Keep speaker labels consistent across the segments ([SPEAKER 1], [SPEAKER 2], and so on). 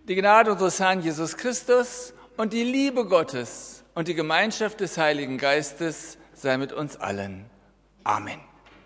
[SPEAKER 1] Die Gnade unseres Herrn Jesus Christus und die Liebe Gottes und die Gemeinschaft des Heiligen Geistes sei mit uns allen. Amen.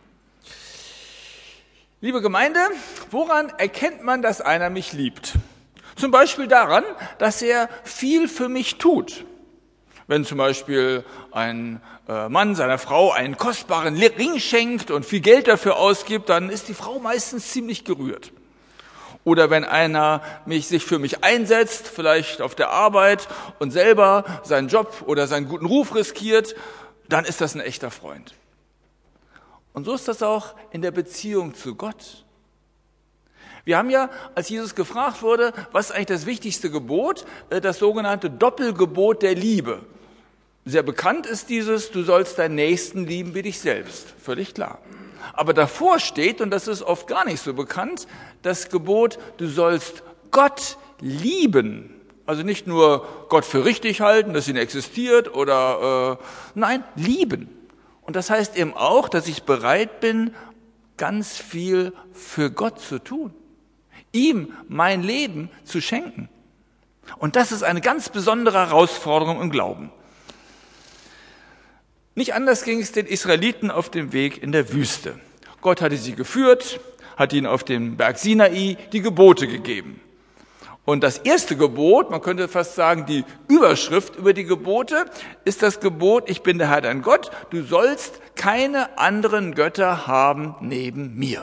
[SPEAKER 1] Liebe Gemeinde, woran erkennt man, dass einer mich liebt? Zum Beispiel daran, dass er viel für mich tut. Wenn zum Beispiel ein Mann seiner Frau einen kostbaren Ring schenkt und viel Geld dafür ausgibt, dann ist die Frau meistens ziemlich gerührt. Oder wenn einer sich für mich einsetzt, vielleicht auf der Arbeit und selber seinen Job oder seinen guten Ruf riskiert, dann ist das ein echter Freund. Und so ist das auch in der Beziehung zu Gott. Wir haben ja, als Jesus gefragt wurde, was ist eigentlich das wichtigste Gebot, das sogenannte Doppelgebot der Liebe. Sehr bekannt ist dieses, du sollst deinen Nächsten lieben wie dich selbst. Völlig klar. Aber davor steht, und das ist oft gar nicht so bekannt, das Gebot, du sollst Gott lieben. Also nicht nur Gott für richtig halten, dass ihn existiert oder, nein, lieben. Und das heißt eben auch, dass ich bereit bin, ganz viel für Gott zu tun. Ihm mein Leben zu schenken. Und das ist eine ganz besondere Herausforderung im Glauben. Nicht anders ging es den Israeliten auf dem Weg in der Wüste. Gott hatte sie geführt, hat ihnen auf dem Berg Sinai die Gebote gegeben. Und das erste Gebot, man könnte fast sagen, die Überschrift über die Gebote, ist das Gebot, ich bin der Herr dein Gott, du sollst keine anderen Götter haben neben mir.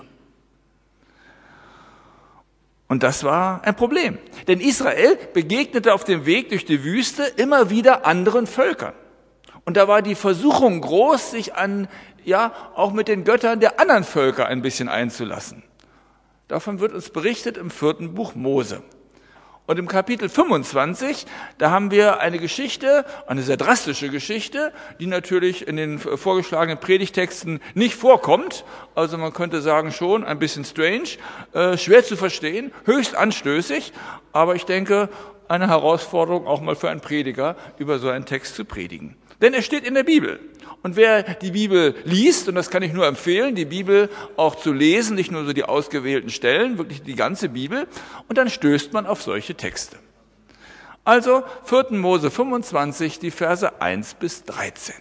[SPEAKER 1] Und das war ein Problem. Denn Israel begegnete auf dem Weg durch die Wüste immer wieder anderen Völkern. Und da war die Versuchung groß, sich auch mit den Göttern der anderen Völker ein bisschen einzulassen. Davon wird uns berichtet im 4. Buch Mose. Und im Kapitel 25, da haben wir eine Geschichte, eine sehr drastische Geschichte, die natürlich in den vorgeschlagenen Predigtexten nicht vorkommt. Also man könnte sagen schon ein bisschen strange, schwer zu verstehen, höchst anstößig. Aber ich denke, eine Herausforderung auch mal für einen Prediger, über so einen Text zu predigen. Denn er steht in der Bibel. Und wer die Bibel liest, und das kann ich nur empfehlen, die Bibel auch zu lesen, nicht nur so die ausgewählten Stellen, wirklich die ganze Bibel, und dann stößt man auf solche Texte. Also 4. Mose 25, die Verse 1 bis 13.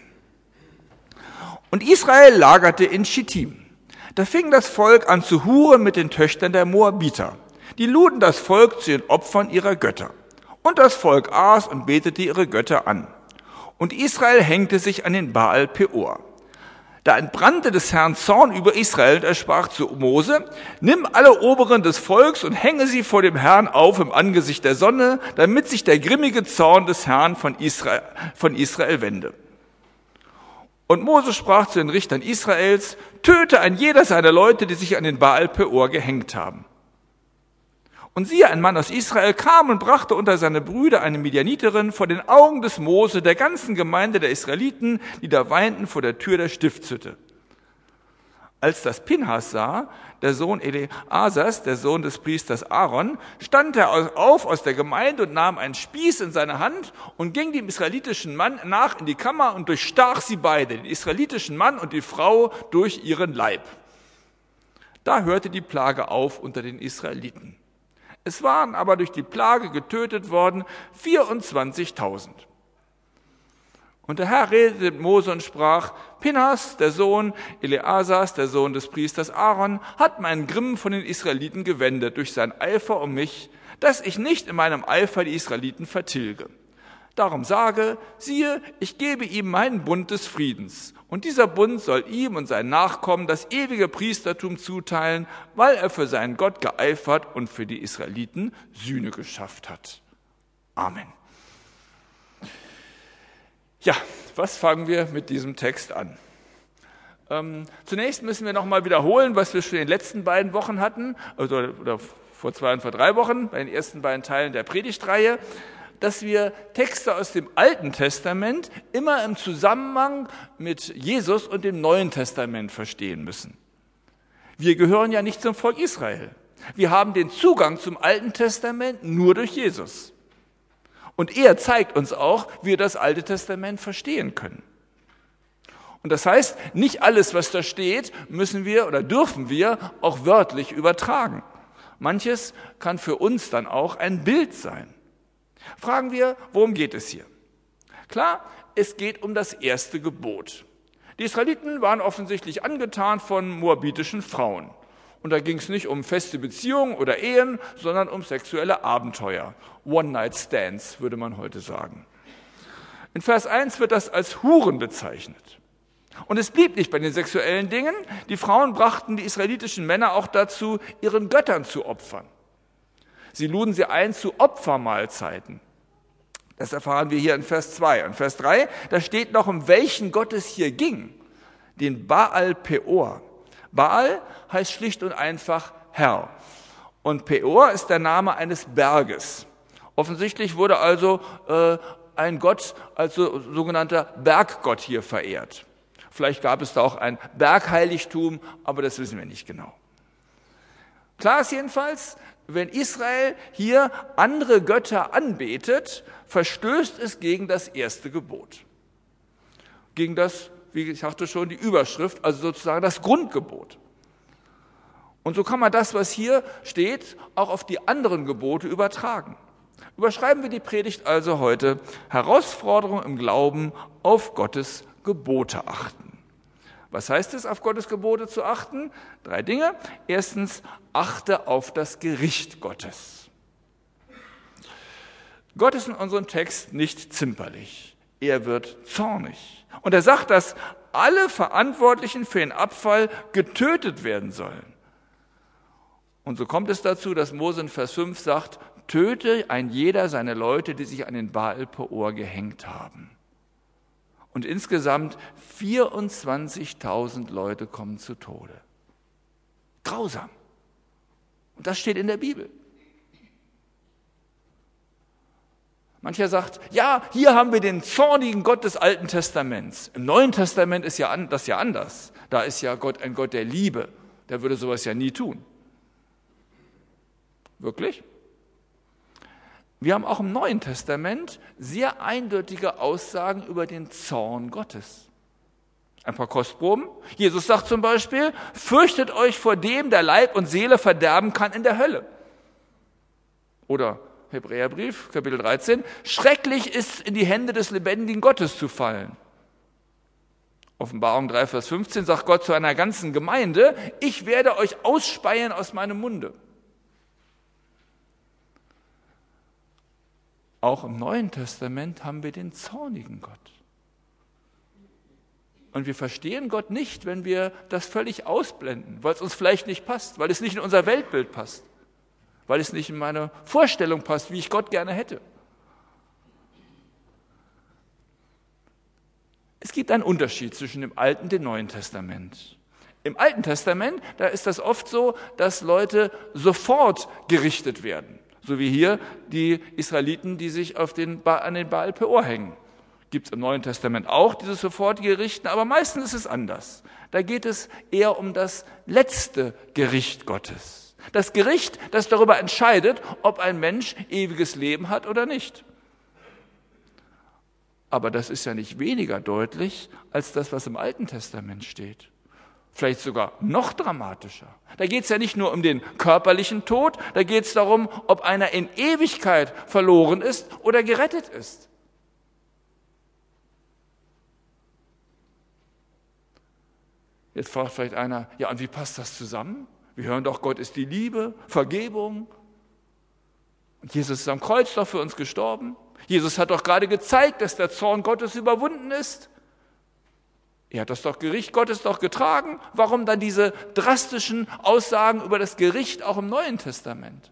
[SPEAKER 1] Und Israel lagerte in Schittim. Da fing das Volk an zu huren mit den Töchtern der Moabiter. Die luden das Volk zu den Opfern ihrer Götter. Und das Volk aß und betete ihre Götter an. Und Israel hängte sich an den Baal Peor. Da entbrannte des Herrn Zorn über Israel und er sprach zu Mose, nimm alle Oberen des Volks und hänge sie vor dem Herrn auf im Angesicht der Sonne, damit sich der grimmige Zorn des Herrn von Israel wende. Und Mose sprach zu den Richtern Israels, töte ein jeder seiner Leute, die sich an den Baal Peor gehängt haben. Und siehe, ein Mann aus Israel kam und brachte unter seine Brüder eine Midianiterin vor den Augen des Mose, der ganzen Gemeinde der Israeliten, die da weinten vor der Tür der Stiftshütte. Als das Pinhas sah, der Sohn Eleazars, der Sohn des Priesters Aaron, stand er auf aus der Gemeinde und nahm einen Spieß in seine Hand und ging dem israelitischen Mann nach in die Kammer und durchstach sie beide, den israelitischen Mann und die Frau, durch ihren Leib. Da hörte die Plage auf unter den Israeliten. Es waren aber durch die Plage getötet worden 24.000. Und der Herr redete mit Mose und sprach, Pinhas, der Sohn Eleazars, der Sohn des Priesters Aaron, hat meinen Grimm von den Israeliten gewendet durch seinen Eifer um mich, dass ich nicht in meinem Eifer die Israeliten vertilge. Darum sage, siehe, ich gebe ihm meinen Bund des Friedens. Und dieser Bund soll ihm und seinen Nachkommen das ewige Priestertum zuteilen, weil er für seinen Gott geeifert und für die Israeliten Sühne geschafft hat. Amen. Ja, was fangen wir mit diesem Text an? Zunächst müssen wir nochmal wiederholen, was wir schon in den letzten beiden Wochen hatten, oder vor 2 und vor 3 Wochen, bei den ersten beiden Teilen der Predigtreihe, dass wir Texte aus dem Alten Testament immer im Zusammenhang mit Jesus und dem Neuen Testament verstehen müssen. Wir gehören ja nicht zum Volk Israel. Wir haben den Zugang zum Alten Testament nur durch Jesus. Und er zeigt uns auch, wie wir das Alte Testament verstehen können. Und das heißt, nicht alles, was da steht, müssen wir oder dürfen wir auch wörtlich übertragen. Manches kann für uns dann auch ein Bild sein. Fragen wir, worum geht es hier? Klar, es geht um das erste Gebot. Die Israeliten waren offensichtlich angetan von moabitischen Frauen. Und da ging es nicht um feste Beziehungen oder Ehen, sondern um sexuelle Abenteuer. One-Night-Stands, würde man heute sagen. In Vers 1 wird das als Huren bezeichnet. Und es blieb nicht bei den sexuellen Dingen. Die Frauen brachten die israelitischen Männer auch dazu, ihren Göttern zu opfern. Sie luden sie ein zu Opfermahlzeiten. Das erfahren wir hier in Vers 2. Und Vers 3, da steht noch, um welchen Gott es hier ging. Den Baal Peor. Baal heißt schlicht und einfach Herr. Und Peor ist der Name eines Berges. Offensichtlich wurde also ein Gott, also sogenannter Berggott hier verehrt. Vielleicht gab es da auch ein Bergheiligtum, aber das wissen wir nicht genau. Klar ist jedenfalls, wenn Israel hier andere Götter anbetet, verstößt es gegen das erste Gebot. Gegen das, wie ich sagte schon, die Überschrift, also sozusagen das Grundgebot. Und so kann man das, was hier steht, auch auf die anderen Gebote übertragen. Überschreiben wir die Predigt also heute: Herausforderung im Glauben, auf Gottes Gebote achten. Was heißt es, auf Gottes Gebote zu achten? 3 Dinge. Erstens, achte auf das Gericht Gottes. Gott ist in unserem Text nicht zimperlich. Er wird zornig. Und er sagt, dass alle Verantwortlichen für den Abfall getötet werden sollen. Und so kommt es dazu, dass Mose in Vers 5 sagt, töte ein jeder seine Leute, die sich an den Baal Peor gehängt haben. Und insgesamt 24.000 Leute kommen zu Tode. Grausam. Und das steht in der Bibel. Mancher sagt, ja, hier haben wir den zornigen Gott des Alten Testaments. Im Neuen Testament ist das ja anders. Da ist ja Gott ein Gott der Liebe. Der würde sowas ja nie tun. Wirklich? Wir haben auch im Neuen Testament sehr eindeutige Aussagen über den Zorn Gottes. Ein paar Kostproben. Jesus sagt zum Beispiel, fürchtet euch vor dem, der Leib und Seele verderben kann in der Hölle. Oder Hebräerbrief, Kapitel 13, schrecklich ist in die Hände des lebendigen Gottes zu fallen. Offenbarung 3, Vers 15 sagt Gott zu einer ganzen Gemeinde, ich werde euch ausspeien aus meinem Munde. Auch im Neuen Testament haben wir den zornigen Gott. Und wir verstehen Gott nicht, wenn wir das völlig ausblenden, weil es uns vielleicht nicht passt, weil es nicht in unser Weltbild passt, weil es nicht in meine Vorstellung passt, wie ich Gott gerne hätte. Es gibt einen Unterschied zwischen dem Alten und dem Neuen Testament. Im Alten Testament, da ist das oft so, dass Leute sofort gerichtet werden. So wie hier die Israeliten, die sich an den Baal Peor hängen. Gibt es im Neuen Testament auch dieses sofortige Richten, aber meistens ist es anders. Da geht es eher um das letzte Gericht Gottes. Das Gericht, das darüber entscheidet, ob ein Mensch ewiges Leben hat oder nicht. Aber das ist ja nicht weniger deutlich als das, was im Alten Testament steht. Vielleicht sogar noch dramatischer. Da geht es ja nicht nur um den körperlichen Tod, da geht es darum, ob einer in Ewigkeit verloren ist oder gerettet ist. Jetzt fragt vielleicht einer, ja, und wie passt das zusammen? Wir hören doch, Gott ist die Liebe, Vergebung. Und Jesus ist am Kreuz doch für uns gestorben. Jesus hat doch gerade gezeigt, dass der Zorn Gottes überwunden ist. Er hat das Gericht Gottes doch getragen. Warum dann diese drastischen Aussagen über das Gericht auch im Neuen Testament?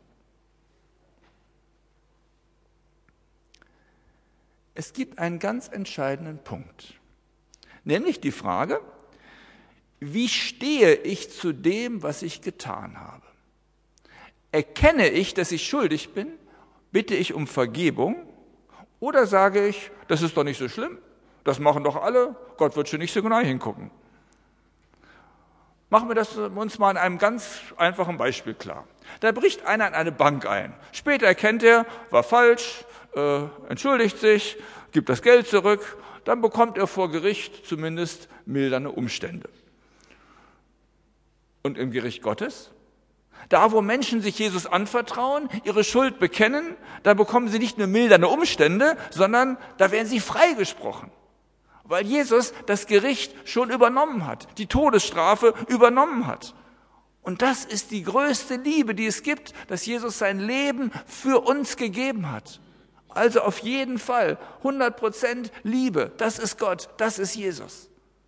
[SPEAKER 1] Es gibt einen ganz entscheidenden Punkt, nämlich die Frage, wie stehe ich zu dem, was ich getan habe? Erkenne ich, dass ich schuldig bin? Bitte ich um Vergebung? Oder sage ich, das ist doch nicht so schlimm? Das machen doch alle, Gott wird schon nicht so genau hingucken. Machen wir das uns mal an einem ganz einfachen Beispiel klar. Da bricht einer in eine Bank ein. Später erkennt er, war falsch, entschuldigt sich, gibt das Geld zurück, dann bekommt er vor Gericht zumindest mildernde Umstände. Und im Gericht Gottes? Da, wo Menschen sich Jesus anvertrauen, ihre Schuld bekennen, da bekommen sie nicht nur mildernde Umstände, sondern da werden sie freigesprochen. Weil Jesus das Gericht schon übernommen hat, die Todesstrafe übernommen hat. Und das ist die größte Liebe, die es gibt, dass Jesus sein Leben für uns gegeben hat. Also auf jeden Fall 100% Liebe. Das ist Gott, das ist Jesus.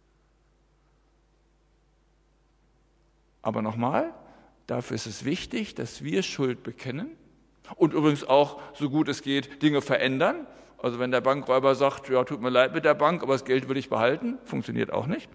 [SPEAKER 1] Aber nochmal, dafür ist es wichtig, dass wir Schuld bekennen und übrigens auch, so gut es geht, Dinge verändern. Also wenn der Bankräuber sagt, ja, tut mir leid mit der Bank, aber das Geld will ich behalten, funktioniert auch nicht.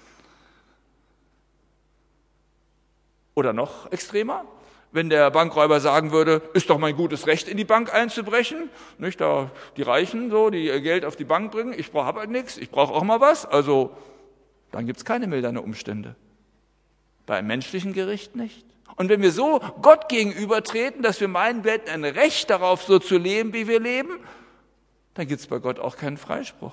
[SPEAKER 1] Oder noch extremer, wenn der Bankräuber sagen würde, ist doch mein gutes Recht, in die Bank einzubrechen, nicht, da die Reichen so, die ihr Geld auf die Bank bringen, ich habe halt nichts, ich brauche auch mal was, also dann gibt es keine mildernde Umstände. Beim menschlichen Gericht nicht. Und wenn wir so Gott gegenübertreten, dass wir meinen, wir hätten ein Recht darauf, so zu leben, wie wir leben, dann gibt es bei Gott auch keinen Freispruch.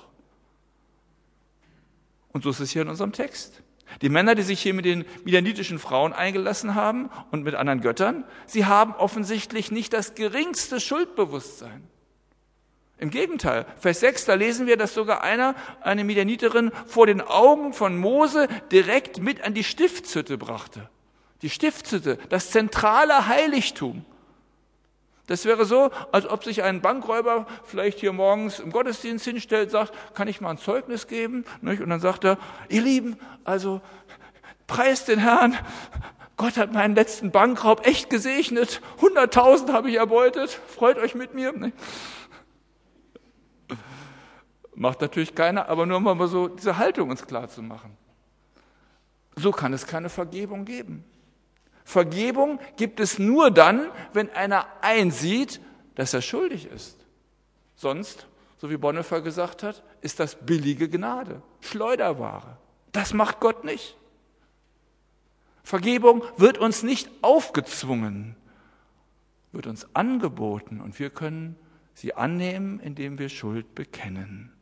[SPEAKER 1] Und so ist es hier in unserem Text. Die Männer, die sich hier mit den midianitischen Frauen eingelassen haben und mit anderen Göttern, sie haben offensichtlich nicht das geringste Schuldbewusstsein. Im Gegenteil, Vers 6, da lesen wir, dass sogar eine Midianiterin vor den Augen von Mose direkt mit an die Stiftshütte brachte. Die Stiftshütte, das zentrale Heiligtum. Das wäre so, als ob sich ein Bankräuber vielleicht hier morgens im Gottesdienst hinstellt, sagt, kann ich mal ein Zeugnis geben? Und dann sagt er, ihr Lieben, also preist den Herrn, Gott hat meinen letzten Bankraub echt gesegnet, 100.000 habe ich erbeutet, freut euch mit mir. Macht natürlich keiner, aber nur mal so diese Haltung uns klar zu machen. So kann es keine Vergebung geben. Vergebung gibt es nur dann, wenn einer einsieht, dass er schuldig ist. Sonst, so wie Bonhoeffer gesagt hat, ist das billige Gnade, Schleuderware. Das macht Gott nicht. Vergebung wird uns nicht aufgezwungen, wird uns angeboten und wir können sie annehmen, indem wir Schuld bekennen.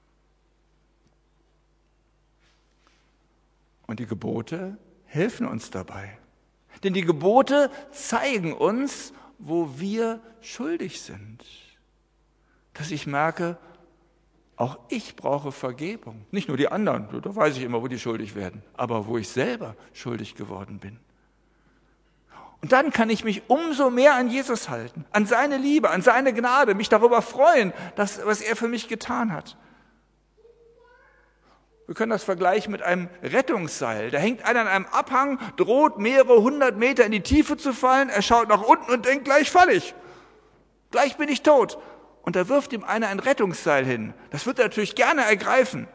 [SPEAKER 1] Und die Gebote helfen uns dabei. Denn die Gebote zeigen uns, wo wir schuldig sind. Dass ich merke, auch ich brauche Vergebung. Nicht nur die anderen, da weiß ich immer, wo die schuldig werden, aber wo ich selber schuldig geworden bin. Und dann kann ich mich umso mehr an Jesus halten, an seine Liebe, an seine Gnade, mich darüber freuen, was er für mich getan hat. Wir können das vergleichen mit einem Rettungsseil. Da hängt einer an einem Abhang, droht mehrere 100 Meter in die Tiefe zu fallen. Er schaut nach unten und denkt, gleich falle ich. Gleich bin ich tot. Und da wirft ihm einer ein Rettungsseil hin. Das wird er natürlich gerne ergreifen.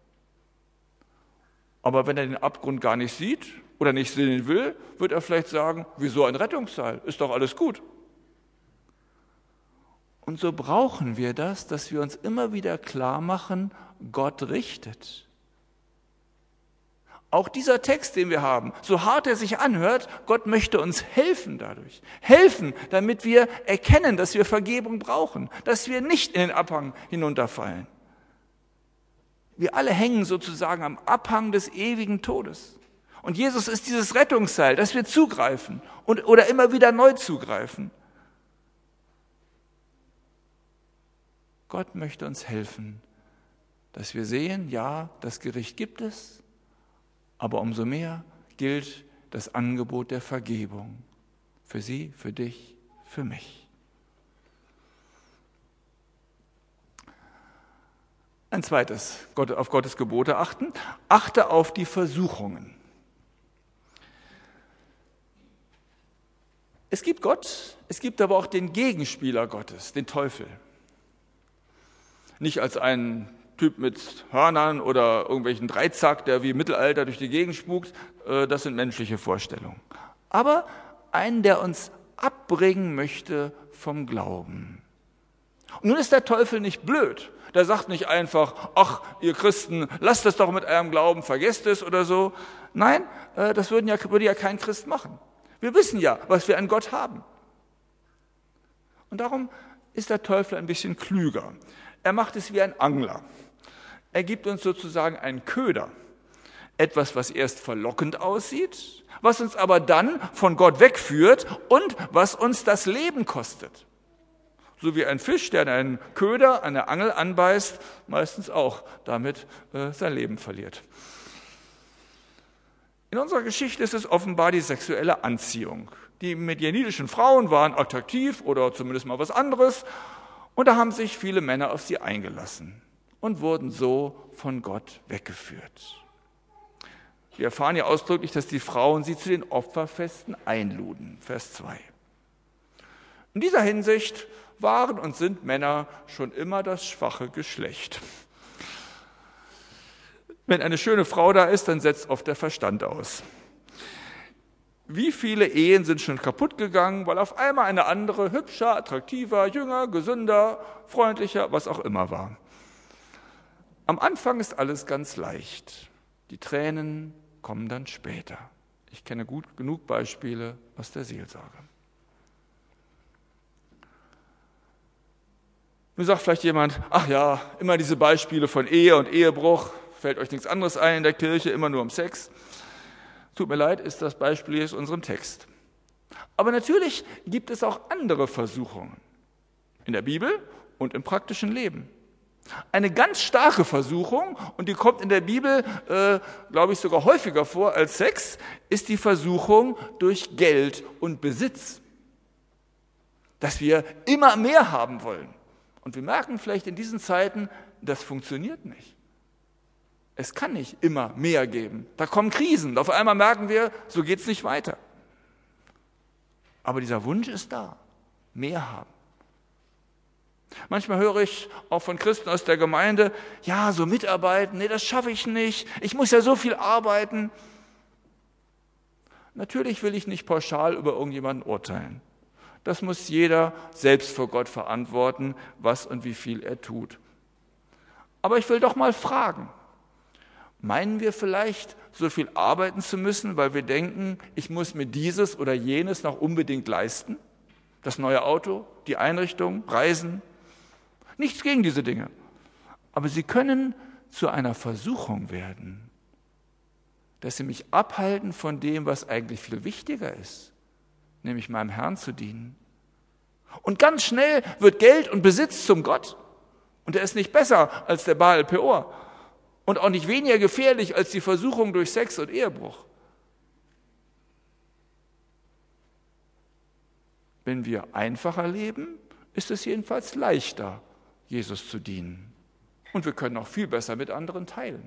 [SPEAKER 1] Aber wenn er den Abgrund gar nicht sieht oder nicht sehen will, wird er vielleicht sagen, wieso ein Rettungsseil? Ist doch alles gut. Und so brauchen wir das, dass wir uns immer wieder klar machen, Gott richtet. Auch dieser Text, den wir haben, so hart er sich anhört, Gott möchte uns helfen dadurch. Helfen, damit wir erkennen, dass wir Vergebung brauchen, dass wir nicht in den Abhang hinunterfallen. Wir alle hängen sozusagen am Abhang des ewigen Todes. Und Jesus ist dieses Rettungsseil, dass wir zugreifen oder immer wieder neu zugreifen. Gott möchte uns helfen, dass wir sehen, ja, das Gericht gibt es, aber umso mehr gilt das Angebot der Vergebung. Für Sie, für dich, für mich. Ein zweites, auf Gottes Gebote achten. Achte auf die Versuchungen. Es gibt Gott, es gibt aber auch den Gegenspieler Gottes, den Teufel. Nicht als einen Typ mit Hörnern oder irgendwelchen Dreizack, der wie im Mittelalter durch die Gegend spukt, das sind menschliche Vorstellungen. Aber einen, der uns abbringen möchte vom Glauben. Und nun ist der Teufel nicht blöd. Der sagt nicht einfach, ach, ihr Christen, lasst es doch mit eurem Glauben, vergesst es oder so. Nein, das würde ja kein Christ machen. Wir wissen ja, was wir an Gott haben. Und darum ist der Teufel ein bisschen klüger. Er macht es wie ein Angler. Er gibt uns sozusagen einen Köder. Etwas, was erst verlockend aussieht, was uns aber dann von Gott wegführt und was uns das Leben kostet. So wie ein Fisch, der einen Köder an der Angel anbeißt, meistens auch damit sein Leben verliert. In unserer Geschichte ist es offenbar die sexuelle Anziehung. Die medianitischen Frauen waren attraktiv oder zumindest mal was anderes und da haben sich viele Männer auf sie eingelassen und wurden so von Gott weggeführt. Wir erfahren ja ausdrücklich, dass die Frauen sie zu den Opferfesten einluden. Vers 2. In dieser Hinsicht waren und sind Männer schon immer das schwache Geschlecht. Wenn eine schöne Frau da ist, dann setzt oft der Verstand aus. Wie viele Ehen sind schon kaputt gegangen, weil auf einmal eine andere hübscher, attraktiver, jünger, gesünder, freundlicher, was auch immer war. Am Anfang ist alles ganz leicht. Die Tränen kommen dann später. Ich kenne genug Beispiele aus der Seelsorge. Nun sagt vielleicht jemand, ach ja, immer diese Beispiele von Ehe und Ehebruch, fällt euch nichts anderes ein in der Kirche, immer nur um Sex. Tut mir leid, ist das Beispiel hier aus unserem Text. Aber natürlich gibt es auch andere Versuchungen in der Bibel und im praktischen Leben. Eine ganz starke Versuchung, und die kommt in der Bibel, glaube ich, sogar häufiger vor als Sex, ist die Versuchung durch Geld und Besitz. Dass wir immer mehr haben wollen. Und wir merken vielleicht in diesen Zeiten, das funktioniert nicht. Es kann nicht immer mehr geben. Da kommen Krisen. Und auf einmal merken wir, so geht es nicht weiter. Aber dieser Wunsch ist da. Mehr haben. Manchmal höre ich auch von Christen aus der Gemeinde, ja, so mitarbeiten, nee, das schaffe ich nicht. Ich muss ja so viel arbeiten. Natürlich will ich nicht pauschal über irgendjemanden urteilen. Das muss jeder selbst vor Gott verantworten, was und wie viel er tut. Aber ich will doch mal fragen, meinen wir vielleicht, so viel arbeiten zu müssen, weil wir denken, ich muss mir dieses oder jenes noch unbedingt leisten? Das neue Auto, die Einrichtung, Reisen? Nichts gegen diese Dinge. Aber sie können zu einer Versuchung werden, dass sie mich abhalten von dem, was eigentlich viel wichtiger ist, nämlich meinem Herrn zu dienen. Und ganz schnell wird Geld und Besitz zum Gott. Und er ist nicht besser als der Baal Peor. Und auch nicht weniger gefährlich als die Versuchung durch Sex und Ehebruch. Wenn wir einfacher leben, ist es jedenfalls leichter, Jesus zu dienen. Und wir können auch viel besser mit anderen teilen.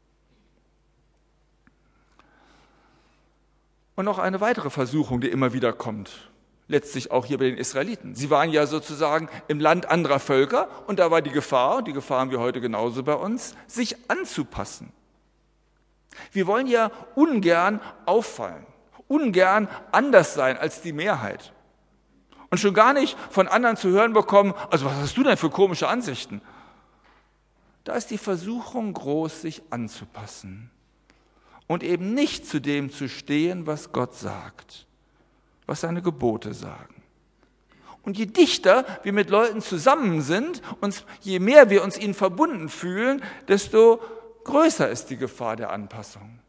[SPEAKER 1] Und noch eine weitere Versuchung, die immer wieder kommt. Letztlich auch hier bei den Israeliten. Sie waren ja sozusagen im Land anderer Völker und da war die Gefahr, und die Gefahr haben wir heute genauso bei uns, sich anzupassen. Wir wollen ja ungern auffallen, ungern anders sein als die Mehrheit. Und schon gar nicht von anderen zu hören bekommen, also was hast du denn für komische Ansichten? Da ist die Versuchung groß, sich anzupassen und eben nicht zu dem zu stehen, was Gott sagt, was seine Gebote sagen. Und je dichter wir mit Leuten zusammen sind, je mehr wir uns ihnen verbunden fühlen, desto größer ist die Gefahr der Anpassung.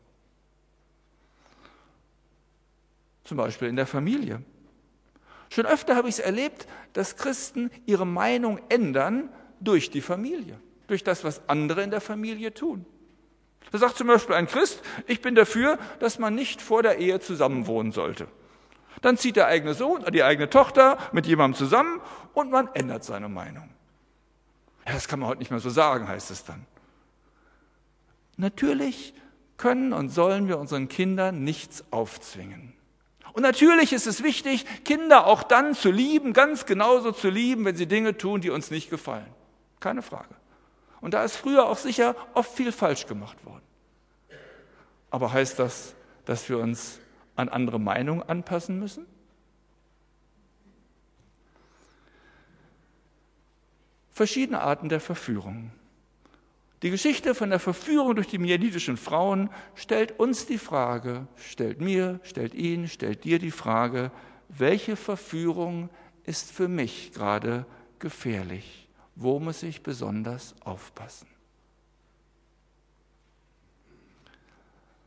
[SPEAKER 1] Zum Beispiel in der Familie. Schon öfter habe ich es erlebt, dass Christen ihre Meinung ändern durch die Familie, durch das, was andere in der Familie tun. Da sagt zum Beispiel ein Christ, ich bin dafür, dass man nicht vor der Ehe zusammenwohnen sollte. Dann zieht der eigene Sohn oder die eigene Tochter mit jemandem zusammen und man ändert seine Meinung. Ja, das kann man heute nicht mehr so sagen, heißt es dann. Natürlich können und sollen wir unseren Kindern nichts aufzwingen. Und natürlich ist es wichtig, Kinder auch dann zu lieben, ganz genauso zu lieben, wenn sie Dinge tun, die uns nicht gefallen. Keine Frage. Und da ist früher auch sicher oft viel falsch gemacht worden. Aber heißt das, dass wir uns an andere Meinungen anpassen müssen? Verschiedene Arten der Verführung. Die Geschichte von der Verführung durch die midianitischen Frauen stellt uns die Frage, stellt mir, stellt Ihnen, stellt dir die Frage, welche Verführung ist für mich gerade gefährlich? Wo muss ich besonders aufpassen?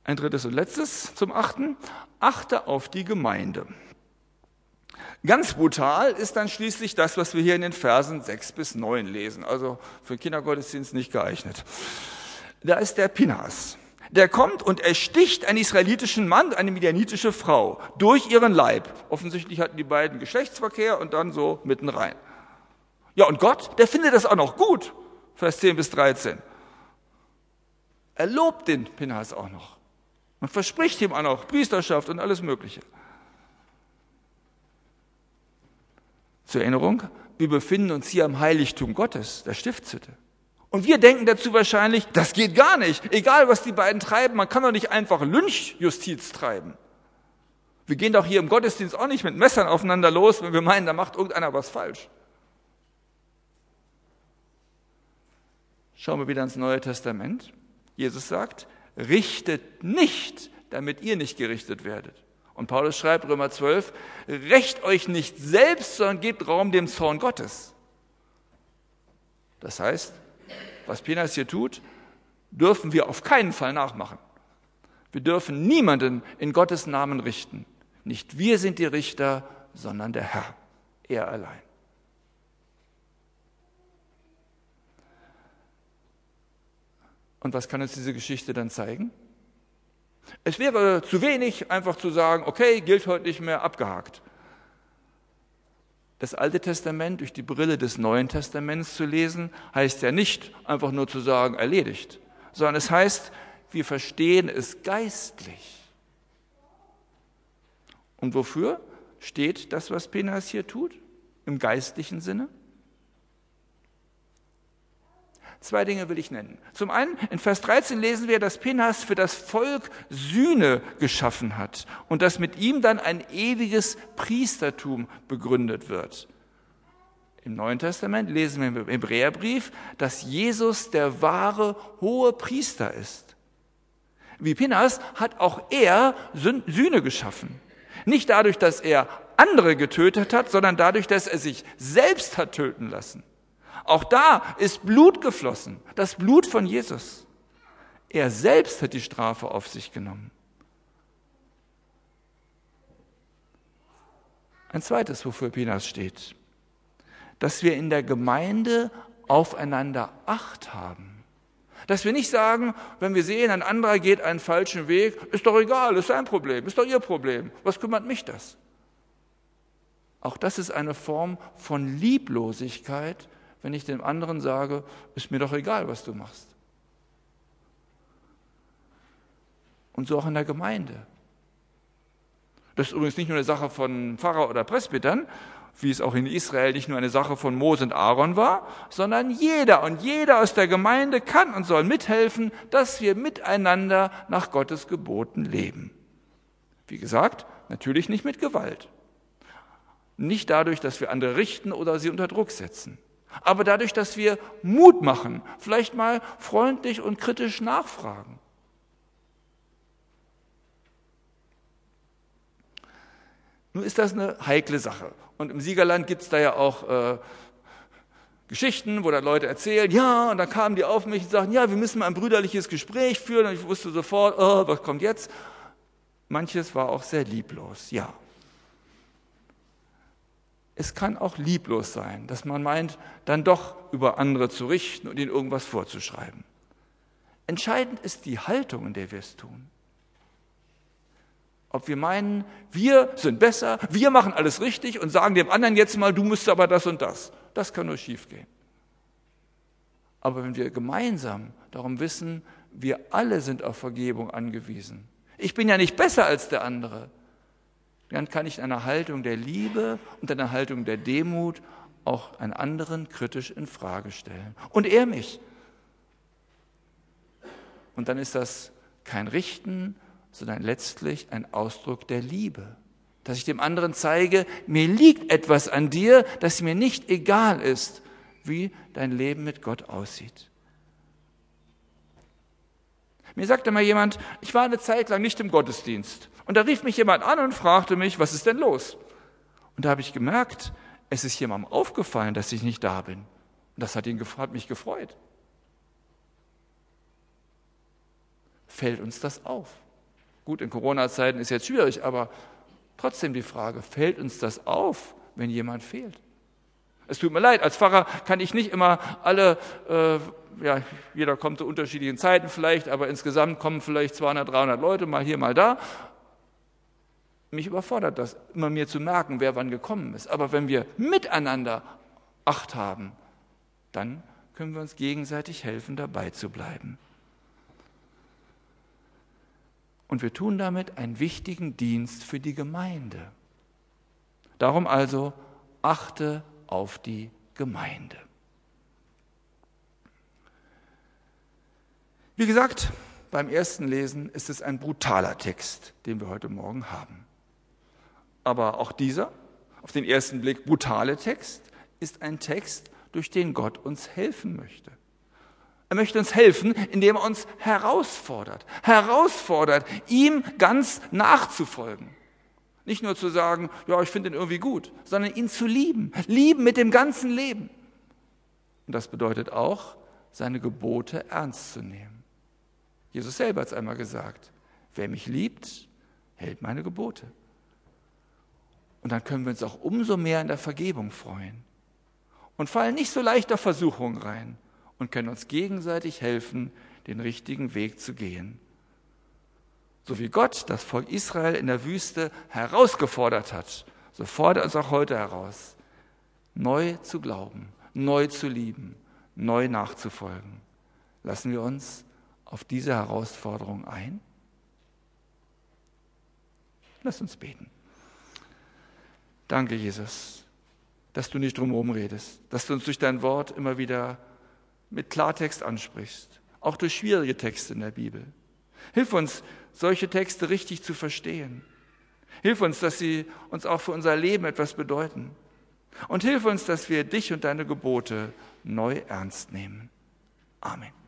[SPEAKER 1] Ein drittes und letztes zum Achten. Achte auf die Gemeinde. Ganz brutal ist dann schließlich das, was wir hier in den Versen 6 bis 9 lesen. Also für den Kindergottesdienst nicht geeignet. Da ist der Pinhas. Der kommt und ersticht einen israelitischen Mann, eine midianitische Frau, durch ihren Leib. Offensichtlich hatten die beiden Geschlechtsverkehr und dann so mitten rein. Ja, und Gott, der findet das auch noch gut. Vers 10 bis 13. Er lobt den Pinhas auch noch. Und verspricht ihm auch noch Priesterschaft und alles Mögliche. Zur Erinnerung, wir befinden uns hier im Heiligtum Gottes, der Stiftshütte. Und wir denken dazu wahrscheinlich, das geht gar nicht. Egal, was die beiden treiben, man kann doch nicht einfach Lynchjustiz treiben. Wir gehen doch hier im Gottesdienst auch nicht mit Messern aufeinander los, wenn wir meinen, da macht irgendeiner was falsch. Schauen wir wieder ins Neue Testament. Jesus sagt, richtet nicht, damit ihr nicht gerichtet werdet. Und Paulus schreibt, Römer 12, rächt euch nicht selbst, sondern gebt Raum dem Zorn Gottes. Das heißt, was Pinhas hier tut, dürfen wir auf keinen Fall nachmachen. Wir dürfen niemanden in Gottes Namen richten. Nicht wir sind die Richter, sondern der Herr, er allein. Und was kann uns diese Geschichte dann zeigen? Es wäre zu wenig, einfach zu sagen, okay, gilt heute nicht mehr, abgehakt. Das Alte Testament durch die Brille des Neuen Testaments zu lesen, heißt ja nicht einfach nur zu sagen, erledigt, sondern es heißt, wir verstehen es geistlich. Und wofür steht das, was Pinhas hier tut, im geistlichen Sinne? 2 Dinge will ich nennen. Zum einen, in Vers 13 lesen wir, dass Pinhas für das Volk Sühne geschaffen hat und dass mit ihm dann ein ewiges Priestertum begründet wird. Im Neuen Testament lesen wir im Hebräerbrief, dass Jesus der wahre hohe Priester ist. Wie Pinhas hat auch er Sühne geschaffen. Nicht dadurch, dass er andere getötet hat, sondern dadurch, dass er sich selbst hat töten lassen. Auch da ist Blut geflossen, das Blut von Jesus. Er selbst hat die Strafe auf sich genommen. Ein zweites, wofür Pinhas steht, dass wir in der Gemeinde aufeinander Acht haben. Dass wir nicht sagen, wenn wir sehen, ein anderer geht einen falschen Weg, ist doch egal, ist sein Problem, ist doch ihr Problem, was kümmert mich das? Auch das ist eine Form von Lieblosigkeit, wenn ich dem anderen sage, ist mir doch egal, was du machst. Und so auch in der Gemeinde. Das ist übrigens nicht nur eine Sache von Pfarrer oder Presbytern, wie es auch in Israel nicht nur eine Sache von Mose und Aaron war, sondern jeder aus der Gemeinde kann und soll mithelfen, dass wir miteinander nach Gottes Geboten leben. Wie gesagt, natürlich nicht mit Gewalt. Nicht dadurch, dass wir andere richten oder sie unter Druck setzen. Aber dadurch, dass wir Mut machen, vielleicht mal freundlich und kritisch nachfragen. Nun ist das eine heikle Sache. Und im Siegerland gibt es da ja auch Geschichten, wo dann Leute erzählen, ja, und dann kamen die auf mich und sagten, ja, wir müssen mal ein brüderliches Gespräch führen. Und ich wusste sofort, was kommt jetzt? Manches war auch sehr lieblos, ja. Es kann auch lieblos sein, dass man meint, dann doch über andere zu richten und ihnen irgendwas vorzuschreiben. Entscheidend ist die Haltung, in der wir es tun. Ob wir meinen, wir sind besser, wir machen alles richtig und sagen dem anderen jetzt mal, du musst aber das und das. Das kann nur schiefgehen. Aber wenn wir gemeinsam darum wissen, wir alle sind auf Vergebung angewiesen. Ich bin ja nicht besser als der andere. Dann kann ich in einer Haltung der Liebe und einer Haltung der Demut auch einen anderen kritisch in Frage stellen. Und er mich. Und dann ist das kein Richten, sondern letztlich ein Ausdruck der Liebe. Dass ich dem anderen zeige, mir liegt etwas an dir, das mir nicht egal ist, wie dein Leben mit Gott aussieht. Mir sagte mal jemand, ich war eine Zeit lang nicht im Gottesdienst. Und da rief mich jemand an und fragte mich, was ist denn los? Und da habe ich gemerkt, es ist jemandem aufgefallen, dass ich nicht da bin. Und das hat mich gefreut. Fällt uns das auf? Gut, in Corona-Zeiten ist jetzt schwierig, aber trotzdem die Frage, fällt uns das auf, wenn jemand fehlt? Es tut mir leid, als Pfarrer kann ich nicht immer alle, jeder kommt zu unterschiedlichen Zeiten vielleicht, aber insgesamt kommen vielleicht 200, 300 Leute, mal hier, mal da. Mich überfordert das, immer mir zu merken, wer wann gekommen ist. Aber wenn wir miteinander Acht haben, dann können wir uns gegenseitig helfen, dabei zu bleiben. Und wir tun damit einen wichtigen Dienst für die Gemeinde. Darum also, achte auf die Gemeinde. Wie gesagt, beim ersten Lesen ist es ein brutaler Text, den wir heute Morgen haben. Aber auch dieser, auf den ersten Blick brutale Text, ist ein Text, durch den Gott uns helfen möchte. Er möchte uns helfen, indem er uns herausfordert, ihm ganz nachzufolgen. Nicht nur zu sagen, ja, ich finde ihn irgendwie gut, sondern ihn zu lieben mit dem ganzen Leben. Und das bedeutet auch, seine Gebote ernst zu nehmen. Jesus selber hat es einmal gesagt, wer mich liebt, hält meine Gebote. Und dann können wir uns auch umso mehr in der Vergebung freuen und fallen nicht so leicht auf Versuchung rein und können uns gegenseitig helfen, den richtigen Weg zu gehen. So wie Gott das Volk Israel in der Wüste herausgefordert hat, so fordert uns auch heute heraus, neu zu glauben, neu zu lieben, neu nachzufolgen. Lassen wir uns auf diese Herausforderung ein? Lass uns beten. Danke, Jesus, dass du nicht drumherum redest, dass du uns durch dein Wort immer wieder mit Klartext ansprichst, auch durch schwierige Texte in der Bibel. Hilf uns, solche Texte richtig zu verstehen. Hilf uns, dass sie uns auch für unser Leben etwas bedeuten. Und hilf uns, dass wir dich und deine Gebote neu ernst nehmen. Amen.